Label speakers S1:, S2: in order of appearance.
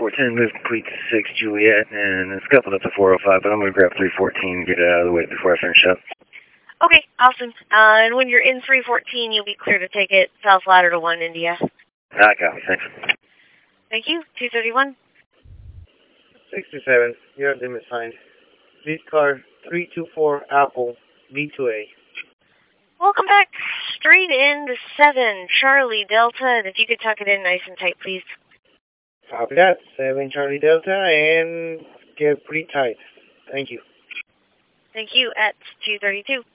S1: 410, move complete to 6 Juliet, and it's coupled up to 405, but I'm going to grab 314 and get it out of the way before I finish up.
S2: Okay, awesome. And when you're in 314, you'll be clear to take it south ladder to 1 India.
S1: I copy, thanks.
S2: Thank you. 231.
S3: 67, your limit signed. Lead car 324 Apple V2A.
S2: Welcome back. Straight in to 7 Charlie Delta, and if you could tuck it in nice and tight, please.
S3: Copy that. 7 Charlie Delta, and get pretty tight. Thank you.
S2: Thank you at 232.